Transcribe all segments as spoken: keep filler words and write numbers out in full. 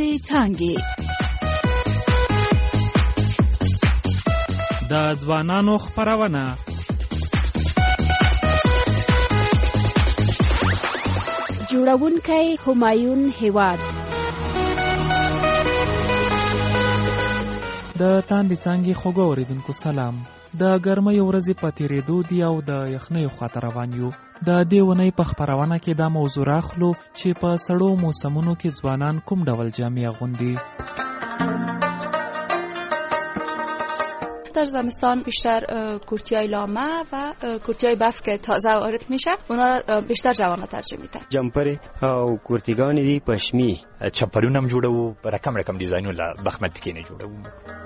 تاندې څانګې. د ځوانانو خپرونه جوړونکی همایون هیواد. د تاندې څانګې خوږو اوریدونکو سلام. د ګرمۍ ورځې په تېرېدو دي او د یخنۍ خواته روان یو. د دې اونۍ په خپرونه کې دا موضوع راخلو چې په سړو موسمونو کې ځوانان کوم ډول جامې اغوندي. در زمستان بیشتر کورتیای لامه و کورتیای بف که تازه وارد میشه اونا را بیشتر جوان‌ها ترجیح میدن. جمپر او کورتیگان دی پشمی چپرونه هم جوړو، رقم رقم ډیزاینونه بخمت کې نه جوړو.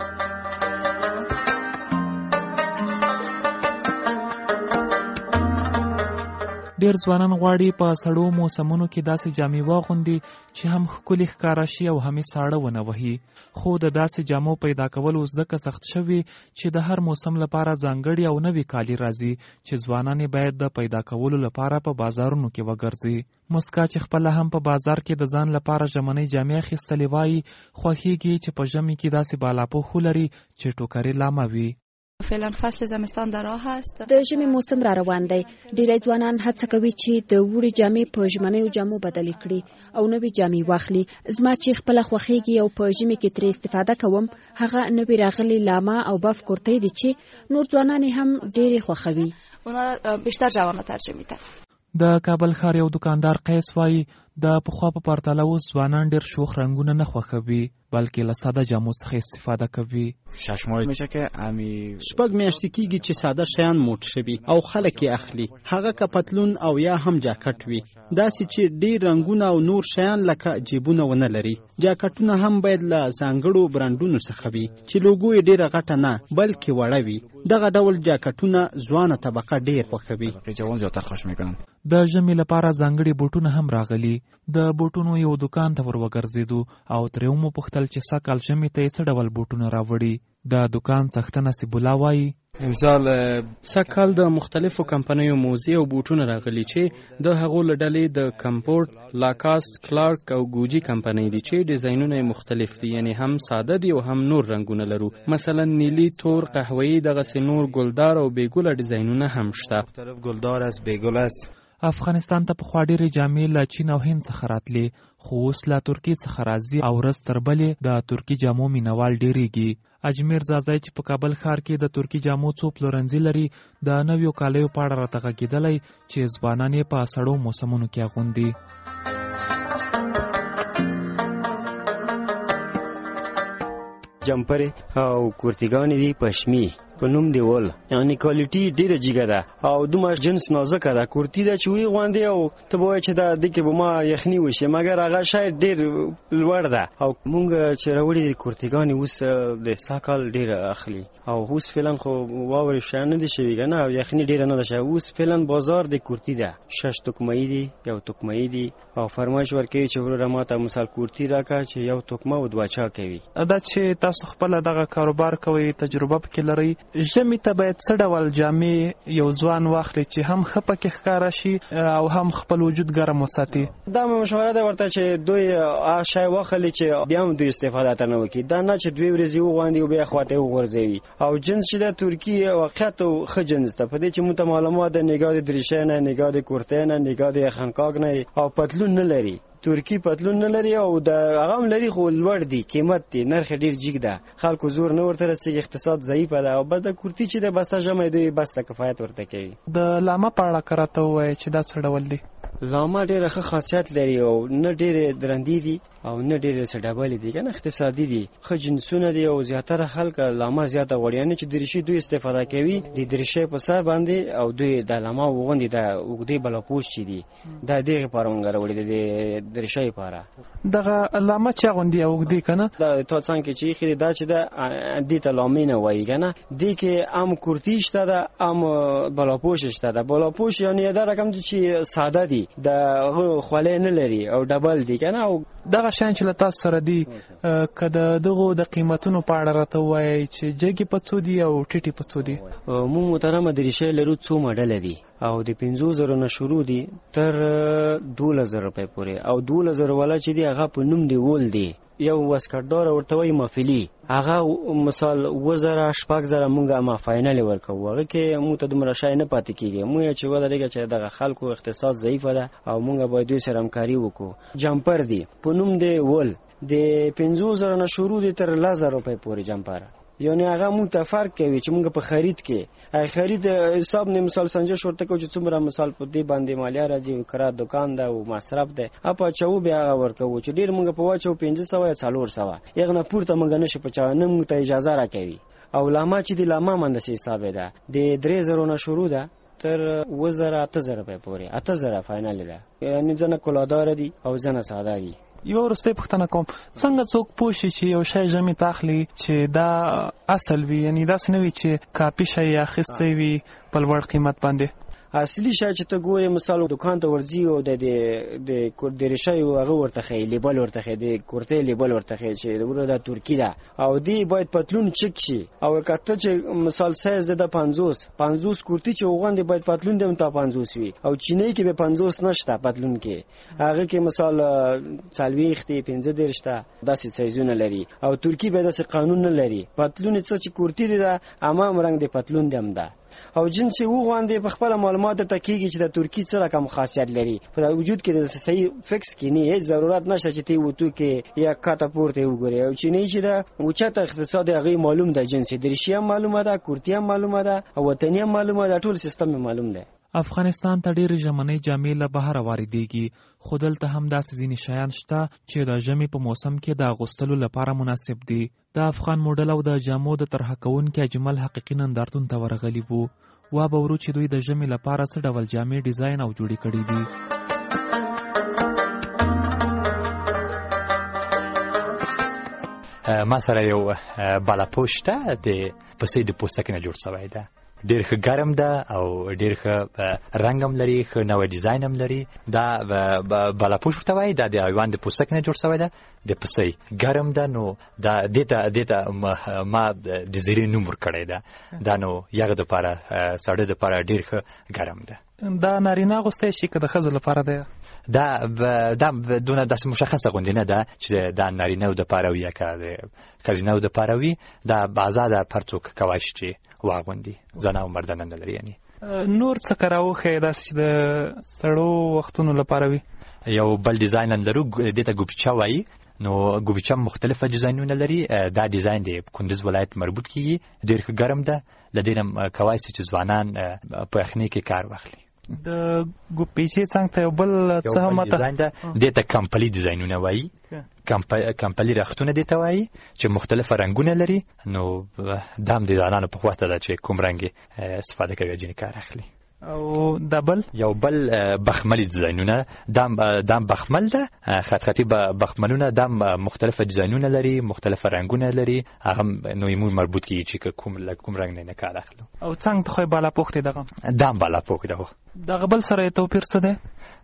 ډیر ځوانان غواړي په سړو موسمونو کې داسې جامې واغوندي چې هم ښکلي ښکاره شي او هم یې ساړه ونه وهي. خو د داسې جامو پیدا کول اوس ځکه سخت شوي چې د هر موسم لپاره ځانګړي او نوي کالي راځي چې ځوانان یې باید د پیدا کولو لپاره په بازارونو کې وګرځي. مسکا چې خپله هم په بازار کې د ځان لپاره ژمنۍ جامې اخیستلې وایي خوښیږي چې په ژمي کې داسې بالاپوښ ولري چې ټوکرې لامه وي. فعلا فصل زمستان در راه است. د ژمي موسم را روان دی. ډېری ځوانان هڅه کوي چې د وړي جامې په ژمنیو جامو بدلې کړي او نوې جامې واخلي. زما چې خپله خوښیږي او په ژمي کې ترې استفاده کوم هغه نوې راغلي لامه او بف کورتۍ دي چې نور ځوانان هم ډېرې خوښوي. اونا بیشتر جوان‌ها ترجیح میدن. د کابل ښار یو دکاندار قیس وایي د پخوا په پرتله اوس ځوانان ډېر شوخ رنګونه نه خوښوي بلکې له ساده جامو څخه استفاده کوي. شش ماه میشه که امی شپږ میاشتې کېږي چې ساده شیان موټ شوي او خلک یې اخلي، هغه که پتلون او یا هم جاکټ وي، داسې چې ډېر رنګونه او نور شیان لکه جیبونه ونه لري. جاکټونه هم باید له ځانګړو برانډونو څخه وي چې لوګو یې ډېره غټه نه بلکې وړه وي. دغه ډول جاکټونه ځوانه طبقه ډېر خوښوي. جوان زیاتر خوښ میکنن. د ژمي لپاره ځانګړي بوټونه هم راغلي. د بوټونو یو دکان ته ور وګرځېدو او ترې ومو پوښتل چې سږکال ژمي ته یې څه ډول بوټونه راوړي. د دکان څښتن نصیب الله وایي امسال سږکال د مختلفو کمپنیو موزې او بوټونه راغلي چې د هغو له ډلې د کمپورټ، لاکاست، کلارک او ګوجي کمپنۍ دي چې ډیزاینونه یې مختلف دي، یعنی هم ساده دي او هم نور رنګونه لرو. مثلا نیلی، تور، قهوه‌ای، دغسې نور ګلدار او بیګله ډیزاینونه هم شته. مختلف ګلدار است، بیګل است. افغانستان ته پخوا ډېرې جامې له چین او هند څخه راتلې خو اوس له ترکیې څخه راځي او ورځ تر بلې د ترکي جامو مینوال ډېرېږي. اجمیر زازی چې په کابل ښار کې د ترکي جامو څو پلورنځي لري د نویو کالیو په اړه راته غږېدلی چې ځوانان یې په سړو موسمونو کې اغوندي. جمپر او کورتیگان دی پشمی په نوم دی ول، یعنی کوالیټي ډیره جګه ده او دومره جنس نازکه ده. کورتی ده چې وی غوندي او ته وای چې دا د کې به ما یخني وشي مګر هغه شاید ډیر لوړ ده. او مونږ چې راوړي کورتیګان اوس د ساکال ډیر اخلي او اوس فعلا خو واوري شان نه دي شوی کنه او یخني ډیر نه ده شوی. اوس فعلا بازار د کورتی ده شش توکمې دي یو توکمې دي او فرمایش ورکوي چې ورته ماته مثال کورتی راکا چې یو توکمه او دوه چا کوي. دا چې تاسو خپل دغه کاروبار کوي تجربه پکې لري، ژمي ته باید څه ډول جامې یو ځوان واخلي چې هم ښه پکې ښکاره شي او هم خپل وجود ګرم وساتي؟ دا مشوره ده ورته چې دوی شی واخلي چې بیا هم دوی استفاده تر نه وکړي، دا نه چې دوی ورځي وغواندي او بیا خواته وغورځوي. او جنس چې د ترکیه واقعیت ښه جنس ده په دې چې موږ معلومات د نگاه د دریشۍ نه، نگاه د کورتۍ نه، نگاه د خنکاک نه او پتلون نه لري. ترکی پتلون نه لري او د هغه هم لري خو لوړ دی، قیمت دی، نرخ ډیر جګ ده، خلکو زور نه ورته رسېږي، اقتصاد ضعیفه ده او بد کورتی چې د بسته جمع دوی بس کفایت ورته کوي. د لامه په اړه کراته وایي چې دا څه ډول دی؟ لامه ډیره ښه خاصیت لري او نه ډیره درندې دي او نه ډیره سډابلې دي کنه، اقتصادي دي، ښه جنسونه دي او زیاتره خلک لامه زیاته غواړي. یعنی چې دریشي دوی استفاده کوي د دریشي په سر باندې او دوی د لامه وغوندي د وګړي بلاپوش چي دي د دې لپاره مونږ راوړي د دریشي لپاره. دغه لامه چې غوندي او وګړي کنه دا تا څنګه چې خېری دا چې د دې ته لامه نه وایي کنه، دې کې ام کورتی شته ده، ام بلاپوش شته ده. بلاپوش یعنی دا رقم چې ساده دي، د خولې نه لري او ډبل دي کنه او دغه شیان چې له تاسو سره دي که د دغو د قیمتونو په اړه راته ووایئ چې جګې په څو دي او ټیټې په څو دي؟ موږ محترمه دریشۍ لرو څو ماډله دي او د پنځو زرو نه شروع دي تر دولس زره روپۍ پورې او دولس زره والا چې دي هغه په نوم دی وول دی یو واسکټدار ورته وایي مفلي هغه مثال اووه زره شپږ زره مونږ ما فاینل ورکوو هغه کې مونږ ته دومره شی نه پاتې کېږي مونږ چې ودرېږه چې دغه خلکو اقتصاد ضعیفه ده او مونږ باید دوی سره همکاري وکړو. جمپر دی په نوم دی ول د پنځو زره نه شروع دی تر لس زره روپۍ پورې جمپر یعنی هغه مونږ ته فرق کوي چې مونږ په خرید کې ای خرید حساب نه مثال سنجش ورته کو چې څومره مثال په دې باندې مالیه راځي کرا دکان ده او مصرف ده اپا چاو بیا ورکو چې ډیر مونږ په واچو پنځه سوه یا څلور سوه یغه پورته مونږ نشو په چا نه مونږ ته اجازه راکوي او لاما چې د لاما منده سي حساب ده د درې زره نه شروع ده تر اووه زره اته زره روپۍ پورې اته زره فاینل ده یعنی ځنه کولادار دي او ځنه ساده دي. یو وروستۍ پوښتنه کوم څنګه څوک پوه شي چې یو شی ژمې ته اخلي چې دا اصل وي یعنی داسې نه وي چې کاپي شی اخیستی وي په لوړ قیمت باندې؟ اصلي شی چې ته ګورې مثال دکان ته ورځي او د د دریشۍ هغه ورته ښیي لیبل ورته ښیي د کورتۍ لیبل ورته ښیي چې وروره دا ترکي ده او دی باید پتلون چک شي او کته چې مثال سایز ده پنځوس پنځوس کورتۍ چې وغوندې باید پتلون دم تا پنځوس وي او چینی کې به پنځوس نشته پتلون کې هغه کې مثال څلوېښت پنځه دېرش ته داسې سایزونه لري او ترکي به داسې قانون نه لري پتلون څه چې کورتۍ ده امام رنګ د پتلون دم ده او جنس وغوندې په خپل معلومات ته کېږي چې د ترکی څه رقم خاصیت لري په وجود کې د صحیح فکس کې نه هیڅ ضرورت نشته چې تی وته کې یا کاته پورته وګوري او چې نه چې دا اوچته اقتصاد هغه معلوم ده جنس دریشیا معلومه ده کورتیا معلومه ده او وطنی معلومه ده ټول سیستم معلوم ده. افغانستان ته ډېرې ژمنۍ جامې له بهره واردېږي خو دلته هم داسې ځینې شیان شته چې د ژمي په موسم کې د اغوستلو لپاره مناسب دي. د افغان موډل او د جامو د طرحه کوونکي اجمل حقیقي نندارتون ته ورغلي وو. وا به ورو چې دوی د ژمي لپاره څه ډول جامې ډیزاین او جوړې کړي دي. ما سره یو بالاپوش ده د پسې د پوستکي نه جوړ شوی ده ډېر ښه ګرم ده او ډېر ښه رنګ هم لري ښه نوی ډیزاین هم لري دا بالاپوش ورته وایي دا د حیوان د پوستکي نه جوړ شوی ده د پسې ګرم ده نو دا دې ته دې ته ما د زیرې نوم ورکړی ده دا نو یغه دپاره سړی دپاره ډېر ښه ګرم ده. دا نارینه اغوستی شي که د ښځو لپاره دی؟ دا دا دونه داسې مشخصه غوندې نه ده چې دا نارینهو دپاره وي یا که د ښځینهو دپاره وي دا ازاده پر څوک کولی شي چې واغوندي زنه او مردانه نه لري. یعنی نور څه که راوښیې داسې چې د سړو وختونو لپاره وي؟ یو بل ډیزاین هم لرو دې ته ګوبیچه وایي نو ګوبیچه مختلفه ډیزاینونه لري دا ډیزاین د کندوز ولایت مربوط کیږي ډېر ښه ګرم ده له دې نه کولی شي چې ځوانان په یخنۍ کې کار واخلي. د ګوبیچې څنګ ته یو بل څه هم ډیزاین ده دې ته کمپلي ډیزاینونه وایي کمپلي رختونه دې ته وایي چې مختلفه رنګونه لري نو دا هم د ځوانانو په خوښه ده چې کوم رنګ استفاده کوي او ځینې کار اخلي. او دا بل یو بل بخملي ډیزاینونه دام دام بخمل ده خط خطي بخملونه دام مختلفه ډیزاینونه لري مختلفه رنگونه لري هغه نو یمو مربوط کی چې کوم کوم رنگ نه کار اخلو. او څنګه ته خو بالا پوښتې دغه دام بالا پوښتې دغه دغه بل سره توپیر څه ده؟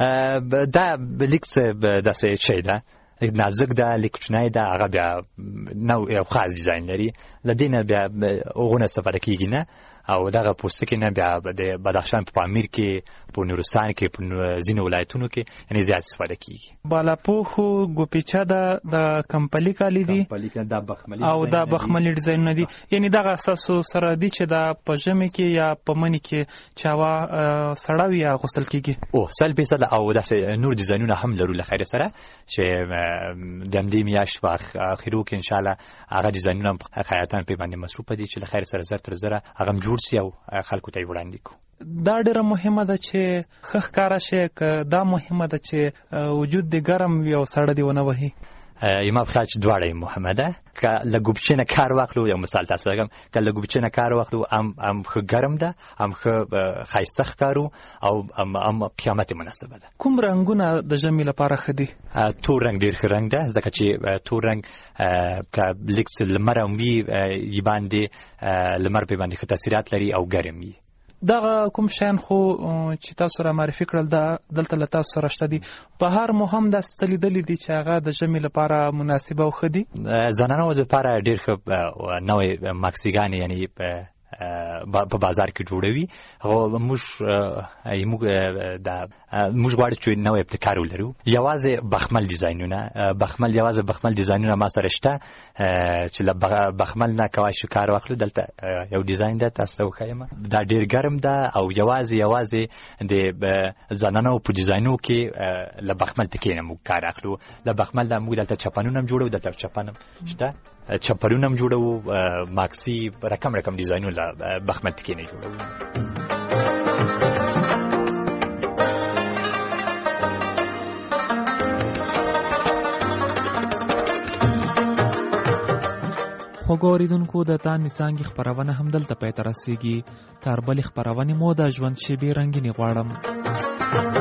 دا لیکس داسې شی ده نازک ده لیکچنای ده هغه بیا نو یو خاص ډیزاین لري لدینه بیا اوغونه استفاده کیږي نه او دغه پوستکي نه بیا د بدخشان په پامیر کې په نورستان کې په ځینو ولایتونو کې یعنی زیات استفاده کیږي. بالاپوخو ګوپیچه ده د کمپلي کالی دي او دا بخملي ډیزاینونه دي یعنی دغه اساسو سره دي چې دا په ژمي کې یا په مني کې چاوا سړه وي یا غسل کیږي. او سل فیصد او داسې نور ډیزاینونه هم لرو له خیر سره چې د همدې میاشت په اخرو کې ان شاء الله هغه ډیزاینونه خیاطان په باندې مصروف دي چې له خیر سره زر تر زره هغه جوړ سي او خلکو ته وړاندې کو. دا ډیره مهمه ده چې ښه ښکاره شي که دا مهمه ده چې وجود دې ګرم وي او سړه دې ونه وهي؟ یما په خاطر دواړه مهمه ده که له ګوبچې نه کار واخلو یو مثال تاسو لګم که له ګوبچې نه کار واخلو ام ام ښه ګرم ده ام ښه ښایسته ښکارو او ام ام قیمت مناسبه ده. کوم رنګونه د ژمي لپاره ښه دي؟ تور رنګ ډېر ښه رنګ ده ځکه چې تور رنګ که لیکس لمر هم وي یې باندې لمر پې باندې ښه تاثیرات لري او ګرم وي دغه کوم شیان خو چې تاسو را معرفي کړل دا دلته له تاسو سره شته دي. بهار مو هم داسې څه لیدلي دي چې هغه د ژمي لپاره مناسبه او ښه دي؟ زنانو دپاره ډېر ښه نوې ماکسیګانې یعنې په بازار کې جوړوي. هغه موږ موږ د موږ غواړو چې نوې ابتکار ولرو. یوازې بخمل ډیزاینونه بخمل یوازې بخمل ډیزاینونه ما سره شته چې له بخمل نه کوای شو کار واخلو. دلته یو ډیزاین ده تاسو ته وښیم. دا ډېر ګرم ده او یوازې یوازې د زنانو په ډیزاینو کې له بخمل تکې نه موږ کار اخلو. له بخمل نه موږ دلته چپنونه هم جوړو. دلته چپن هم شته، چپرونه هم جوړو، ماکسي رقم رقم ډیزاینونه له بخمل تکې نه جوړو. خوږو اورېدونکو د تانې څانګې خپرونه هم دلته پای ته رسېږي. تر بلې خپرونې مو د ژوند شېبې رنګینې غواړم.